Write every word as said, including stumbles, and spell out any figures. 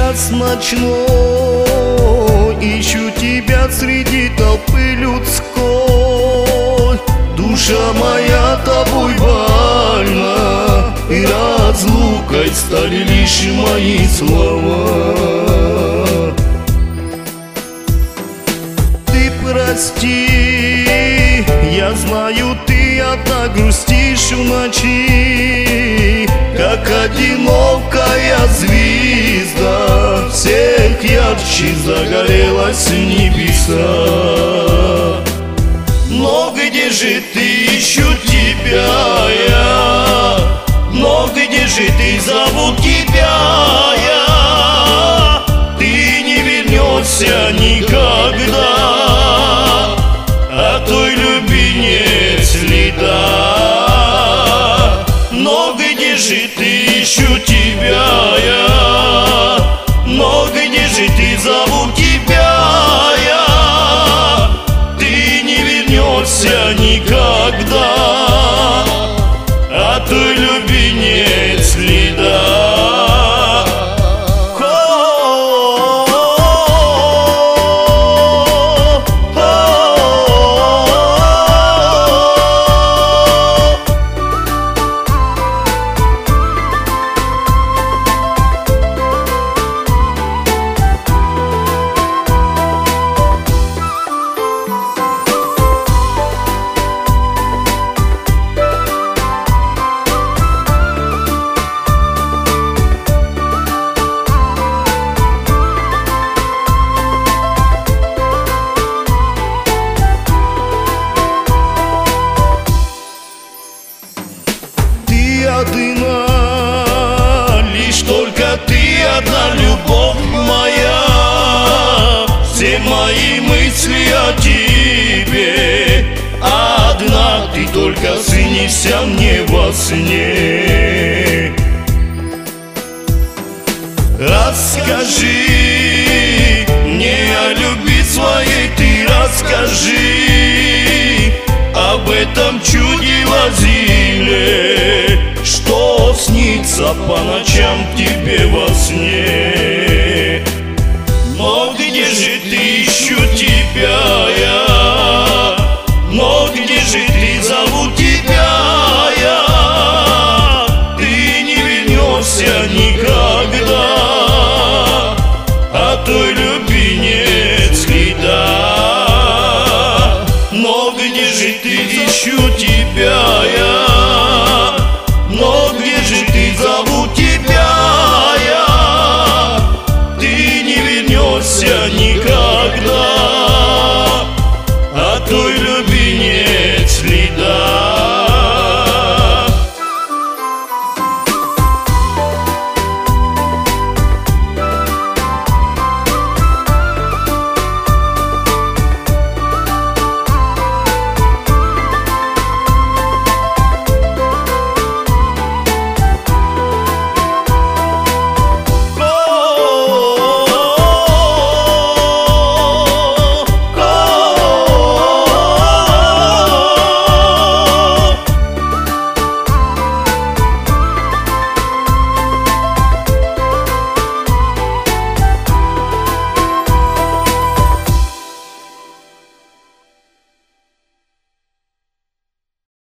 час ночной, ищу тебя среди толпы людской. Душа моя тобой больна, и разлукой стали лишь мои слова. Ты прости, я знаю, ты одна грустишь в ночи, как одинокая звезда, всех ярче загорелась в небеса. Но где же ты, ищу тебя я, но где же ты, зову тебя я, ты не вернешься никогда, а той любви нет следа. Но где же ты, ищу тебя я, но где же ты, зову тебя я, ты не вернешься никогда, а той любви нет следа. Одна, лишь только ты одна, любовь моя. Все мои мысли о тебе, одна ты только снишься мне во сне. Расскажи мне о любви своей, ты расскажи об этом чуде Лазиле, что снится по ночам тебе во сне. Но где же ты, ищу тебя я, но где же ты, зову тебя я, ты не вернешься никогда, а той любви нет следа. Но где же ты, ищу тебя я, но где же ты, зову тебя я, ты не вернешься никогда,